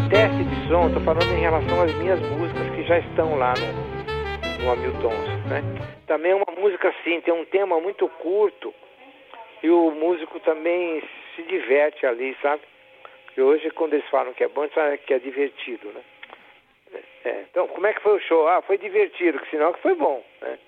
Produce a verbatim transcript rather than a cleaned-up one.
teste de som, estou falando em relação às minhas músicas que já estão lá no, no Hamilton, né? Também é uma música assim, tem um tema muito curto e o músico também se diverte ali, sabe? E hoje, quando eles falam que é bom, sabe que é divertido, né? É, então, como é que foi o show? Ah, foi divertido, que sinal que foi bom, né?